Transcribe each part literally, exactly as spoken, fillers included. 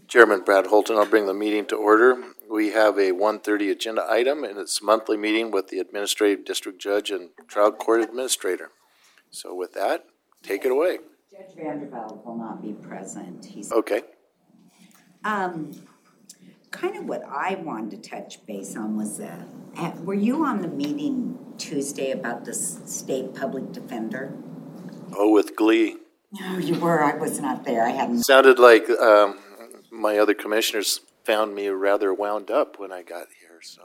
Chairman Brad Holton, I'll bring the meeting to order. We have a one thirty agenda item, and it's monthly meeting with the Administrative District Judge and Trial Court Administrator. So with that, take it away. Judge Vandervelde will not be present. He's okay. Um, kind of what I wanted to touch base on was, uh, were you on the meeting Tuesday about the state public defender? Oh, with glee. No, you were. I was not there. I hadn't. Sounded like um, my other commissioners found me rather wound up when I got here. So.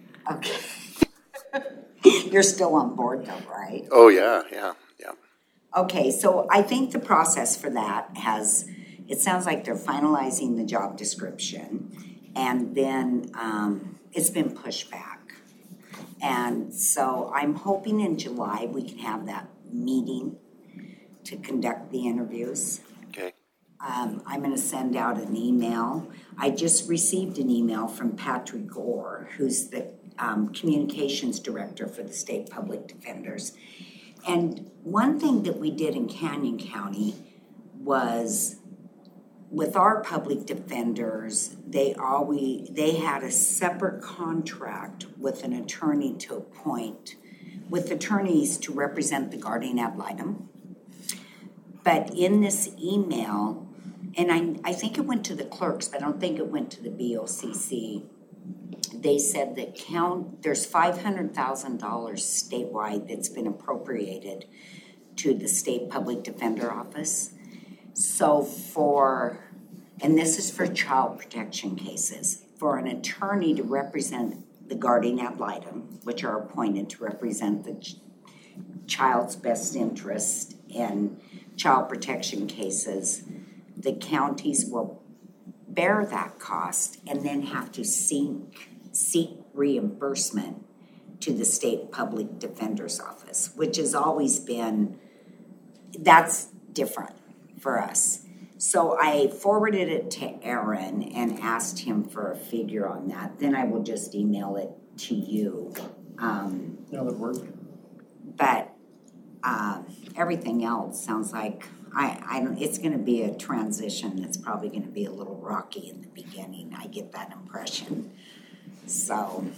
Okay. You're still on board though, right? Oh, yeah, yeah, yeah. Okay, so I think the process for that has, it sounds like they're finalizing the job description, and then um, it's been pushed back. And so I'm hoping in July we can have that meeting to conduct the interviews. Okay. Um, I'm going to send out an email. I just received an email from Patrick Gore, who's the um, communications director for the state public defenders. And one thing that we did in Canyon County was with our public defenders, they always they had a separate contract with an attorney to appoint, with attorneys to represent the guardian ad litem. But in this email, and I, I think it went to the clerks, but I don't think it went to the B O C C, they said that count there's five hundred thousand dollars statewide that's been appropriated to the state public defender office. So for, and this is for child protection cases, for an attorney to represent the guardian ad litem, which are appointed to represent the ch- child's best interest in child protection cases, the counties will bear that cost and then have to seek, seek reimbursement to the state public defender's office, which has always been, that's different for us. So I forwarded it to Aaron and asked him for a figure on that. Then I will just email it to you. Um, yeah, that works. But uh, everything else sounds like I, I don't, it's going to be a transition that's probably going to be a little rocky in the beginning. I get that impression. So.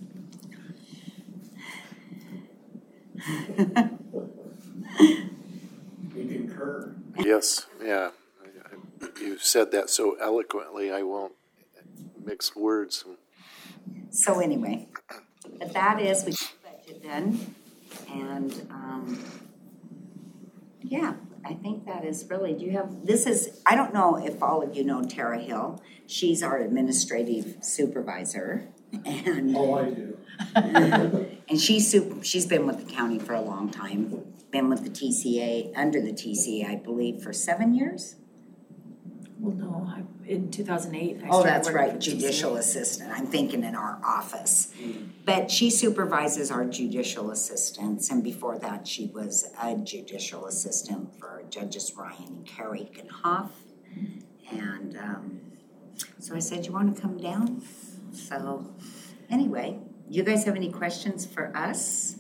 We concur. Yes, yeah. You said that so eloquently, I won't mix words. So anyway, but that is, we got the budget done. And um, yeah, I think that is really, do you have, this is, I don't know if all of you know Tara Hill. She's our administrative supervisor. And oh, I do. and she's super, she's been with the county for a long time. Been with the T C A, under the T C A, I believe, for seven years. Well, no, I, in two thousand eight. I oh, started that's right, for judicial T C A. Assistant. I'm thinking in our office. Mm. But she supervises our judicial assistants, and before that she was a judicial assistant for Judges Ryan and Carrick and Hoff. And um, so I said, you want to come down? So anyway, you guys have any questions for us?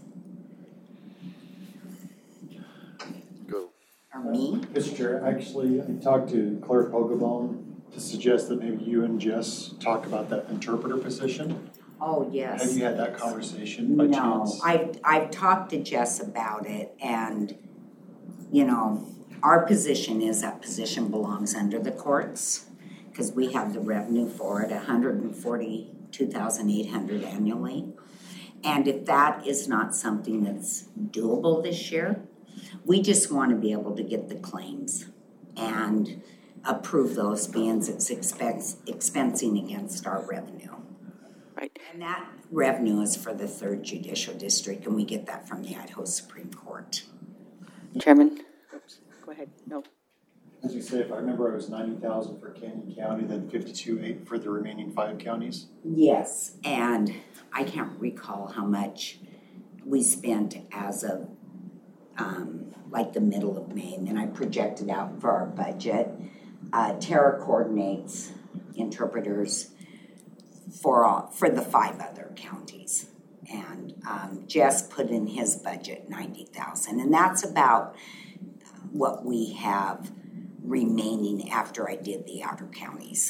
Go. Or me? Mister Chair, actually, I talked to Claire Pogobone to suggest that maybe you and Jess talk about that interpreter position. Oh, yes. Have you had that conversation by no, chance? No, I've, I've talked to Jess about it, and, you know, our position is that position belongs under the courts because we have the revenue for it, one hundred forty-two thousand eight hundred dollars annually. And if that is not something that's doable this year, we just want to be able to get the claims and approve those being it's expense, expensing against our revenue. Right. And that revenue is for the third Judicial District, and we get that from the Idaho Supreme Court. Chairman? Oops, go ahead. No. As you say, if I remember, it was ninety thousand dollars for Canyon County, then fifty-two eight for the remaining five counties? Yes, and I can't recall how much we spent as of um, like the middle of May, and then I projected out for our budget. Uh, Tara coordinates interpreters for all, for the five other counties, and um, Jess put in his budget ninety thousand, and that's about what we have remaining after I did the outer counties.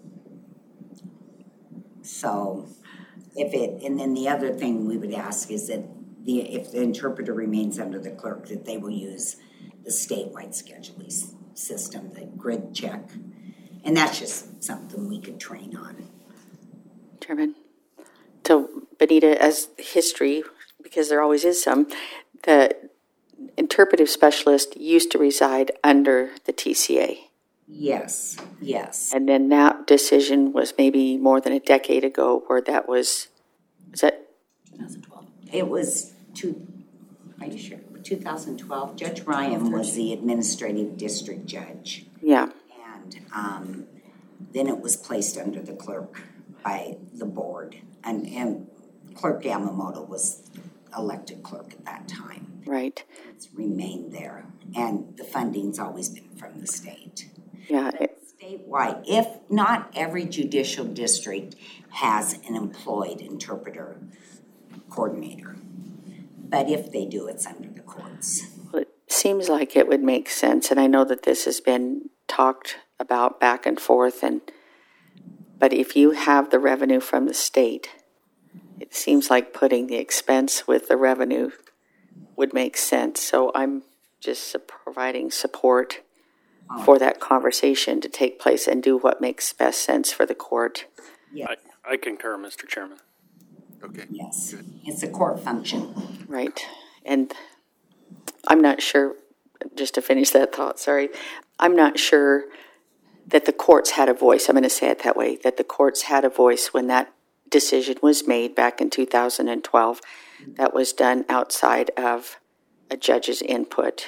So if it, and then the other thing we would ask is that the, if the interpreter remains under the clerk, that they will use the statewide scheduling s- system, the grid check. And that's just something we could train on. Chairman. So, Benita, as history, because there always is some, the interpretive specialist used to reside under the T C A. Yes, yes. And then that decision was maybe more than a decade ago where that was, is that? twenty twelve. It was two, are you sure? two thousand twelve. Judge Ryan was the administrative district judge. Yeah. And um, then it was placed under the clerk by the board. And, and Clerk Yamamoto was elected clerk at that time. Right. It's remained there. And the funding's always been from the state. Yeah. But statewide, if not every judicial district has an employed interpreter coordinator. But if they do, it's under the courts. It seems like it would make sense, and I know that this has been talked about back and forth, and but if you have the revenue from the state, it seems like putting the expense with the revenue would make sense. So I'm just providing support for that conversation to take place and do what makes best sense for the court. Yes, I, I concur, Mister Chairman. Okay. yes. It's a court function. Right. And I'm not sure, just to finish that thought, sorry, I'm not sure that the courts had a voice. I'm going to say it that way, that the courts had a voice when that decision was made back in two thousand twelve. That was done outside of a judge's input.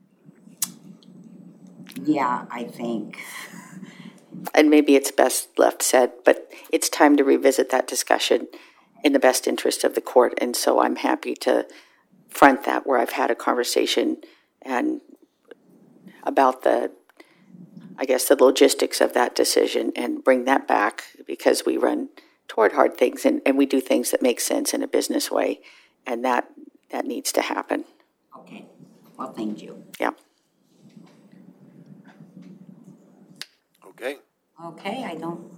Yeah, I think. And maybe it's best left said, but it's time to revisit that discussion in the best interest of the court. And so I'm happy to front that where I've had a conversation and about the, I guess, the logistics of that decision and bring that back because we run toward hard things and, and we do things that make sense in a business way. And that, that needs to happen. Okay. Well, thank you. Yeah. Okay. Okay, I don't,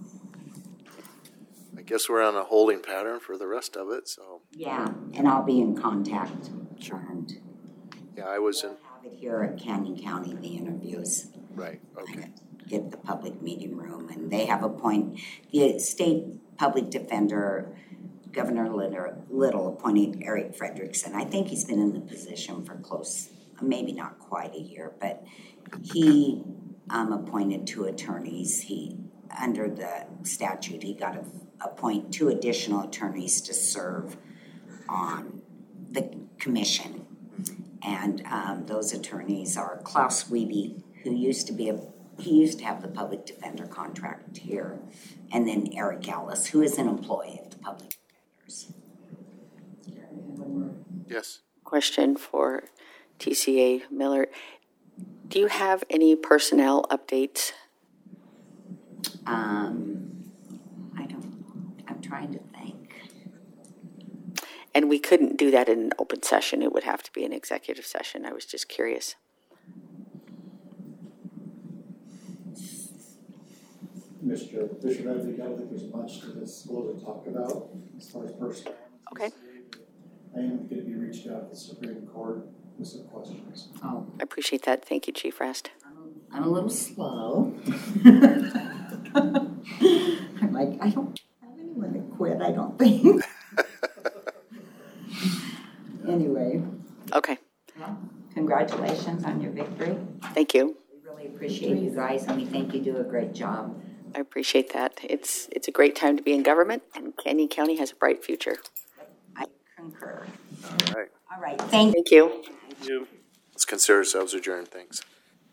I guess we're on a holding pattern for the rest of it, so, yeah, and I'll be in contact. Sure. And yeah, I was in, have it here at Canyon County, the interviews. right, okay. Get the public meeting room, and they have a point, the state public defender, Governor Little, Little appointed Eric Frederickson. I think he's been in the position for close, maybe not quite a year, but he um, appointed two attorneys. He, under the statute, he got to appoint two additional attorneys to serve on the commission. And um, those attorneys are Klaus Wiebe, who used to be a He used to have the public defender contract here, and then Eric Ellis, who is an employee of the public defenders. Yes. Question for T C A Miller. Do you have any personnel updates? Um, I don't, I'm trying to think. And we couldn't do that in an open session. It would have to be an executive session. I was just curious. Mister Bishop, I think, I don't think there's much to this bill to talk about as far as personnel. Okay. I am going to be reached out to the Supreme Court with some questions. Oh, I appreciate that. Thank you, Chief Rast. I'm a little slow. I'm like, I don't have anyone to quit, I don't think. Anyway, Okay. well, congratulations on your victory. Thank you. We really appreciate you guys, and we think you do a great job. I appreciate that. It's it's a great time to be in government, and Canyon County has a bright future. I concur. All right. All right, thank you. Thank you. You. Let's consider ourselves adjourned. Thanks.